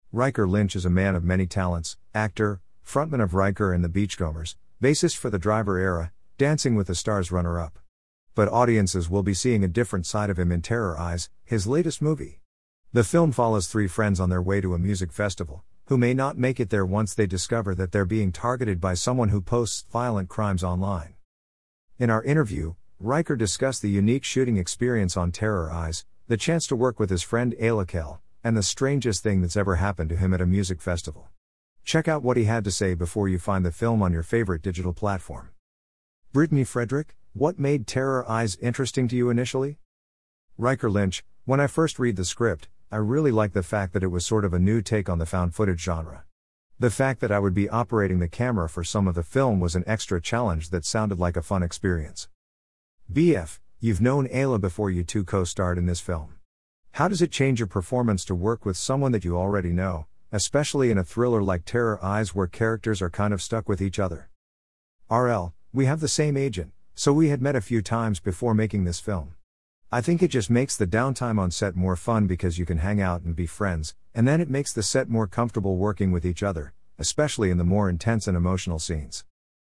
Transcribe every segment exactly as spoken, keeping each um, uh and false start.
Riker Lynch is a man of many talents, actor, frontman of Riker and the Beachcombers, bassist for the Driver era, Dancing with the Stars runner-up. But audiences will be seeing a different side of him in Terror Eyes, his latest movie. The film follows three friends on their way to a music festival, who may not make it there once they discover that they're being targeted by someone who posts violent crimes online. In our interview, Riker discussed the unique shooting experience on Terror Eyes, the chance to work with his friend Ayla Kell, and the strangest thing that's ever happened to him at a music festival. Check out what he had to say before you find the film on your favorite digital platform. Brittany Frederick, what made Terror Eyes interesting to you initially? Riker Lynch, when I first read the script, I really liked the fact that it was sort of a new take on the found footage genre. The fact that I would be operating the camera for some of the film was an extra challenge that sounded like a fun experience. B F, you've known Ayla before you two co-starred in this film. How does it change your performance to work with someone that you already know, especially in a thriller like Terror Eyes where characters are kind of stuck with each other? R L, we have the same agent, so we had met a few times before making this film. I think it just makes the downtime on set more fun because you can hang out and be friends, and then it makes the set more comfortable working with each other, especially in the more intense and emotional scenes.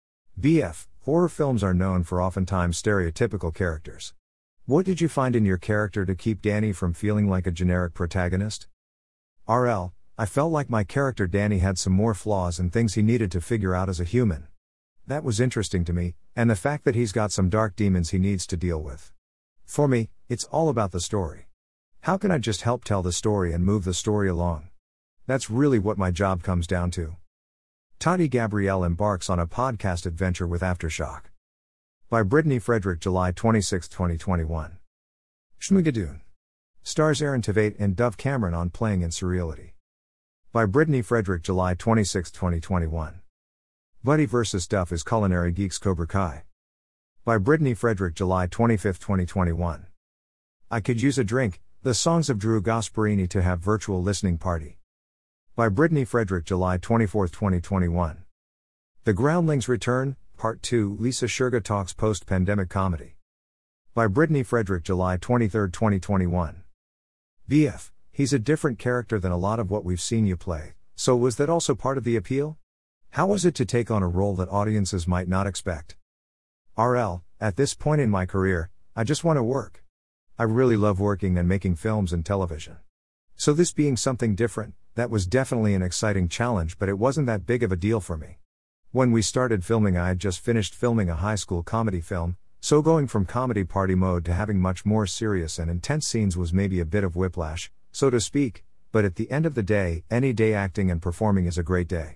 B F, horror films are known for oftentimes stereotypical characters. What did you find in your character to keep Danny from feeling like a generic protagonist? R L, I felt like my character Danny had some more flaws and things he needed to figure out as a human. That was interesting to me, and the fact that he's got some dark demons he needs to deal with. For me, it's all about the story. How can I just help tell the story and move the story along? That's really what my job comes down to. Tati Gabrielle embarks on a podcast adventure with Aftershock. By Brittany Frederick, July twenty-sixth, twenty twenty-one. Schmigadoon. Stars Aaron Tveit and Dove Cameron on Playing in Surreality. By Brittany Frederick, July twenty-sixth, twenty twenty-one. Buddy versus. Duff is Culinary Geeks Cobra Kai. By Brittany Frederick, July twenty-fifth, twenty twenty-one. I Could Use a Drink, the songs of Drew Gasparini to have virtual listening party. By Brittany Frederick, July twenty-fourth, twenty twenty-one. The Groundlings Return, Part two, Lisa Sherga talks post-pandemic comedy. By Brittany Frederick, July twenty-third, twenty twenty-one. B F, he's a different character than a lot of what we've seen you play, so was that also part of the appeal? How was it to take on a role that audiences might not expect? R L, at this point in my career, I just want to work. I really love working and making films and television. So this being something different, that was definitely an exciting challenge, but it wasn't that big of a deal for me. When we started filming, I had just finished filming a high school comedy film, so going from comedy party mode to having much more serious and intense scenes was maybe a bit of whiplash, so to speak, but at the end of the day, any day acting and performing is a great day.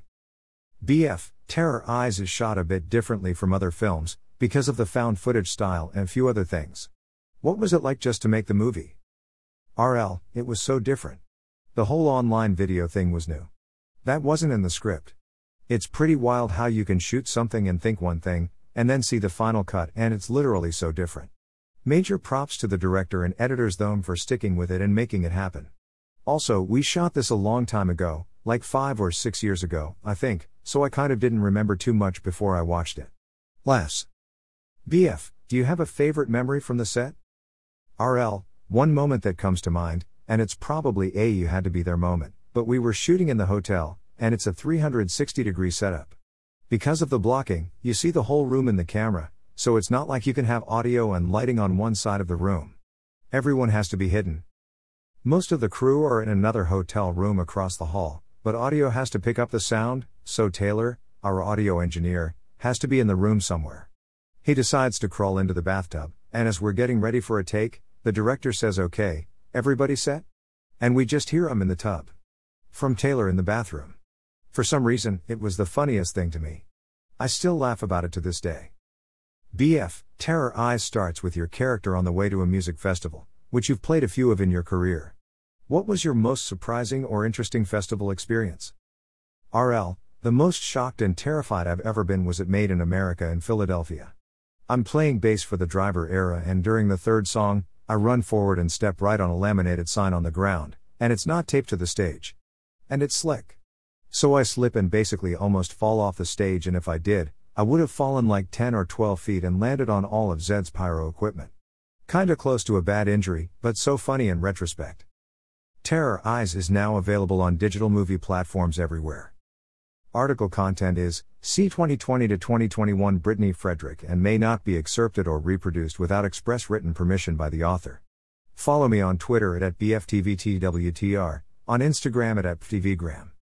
B F, Terror Eyes is shot a bit differently from other films, because of the found footage style and a few other things. What was it like just to make the movie? R L, it was so different. The whole online video thing was new. That wasn't in the script. It's pretty wild how you can shoot something and think one thing, and then see the final cut and it's literally so different. Major props to the director and editors though for sticking with it and making it happen. Also, we shot this a long time ago, like five or six years ago, I think, so I kind of didn't remember too much before I watched it. Laughs. B F, do you have a favorite memory from the set? R L, one moment that comes to mind, and it's probably a you had to be there moment, but we were shooting in the hotel, and it's a three hundred sixty degree setup. Because of the blocking, you see the whole room in the camera, so it's not like you can have audio and lighting on one side of the room. Everyone has to be hidden. Most of the crew are in another hotel room across the hall, but audio has to pick up the sound, so Taylor, our audio engineer, has to be in the room somewhere. He decides to crawl into the bathtub, and as we're getting ready for a take, the director says, "Okay, everybody set?" And we just hear him in the tub. From Taylor in the bathroom. For some reason, it was the funniest thing to me. I still laugh about it to this day. B F, Terror Eyes starts with your character on the way to a music festival, which you've played a few of in your career. What was your most surprising or interesting festival experience? R L, the most shocked and terrified I've ever been was at Made in America in Philadelphia. I'm playing bass for the Driver era, and during the third song, I run forward and step right on a laminated sign on the ground, and it's not taped to the stage. And it's slick. So I slip and basically almost fall off the stage, and if I did, I would have fallen like ten or twelve feet and landed on all of Zed's pyro equipment. Kinda close to a bad injury, but so funny in retrospect. Terror Eyes is now available on digital movie platforms everywhere. Article content is C twenty twenty to twenty twenty-one Brittany Frederick and may not be excerpted or reproduced without express written permission by the author. Follow me on Twitter at, at B F T V T W T R, on Instagram at, at P T V Gram.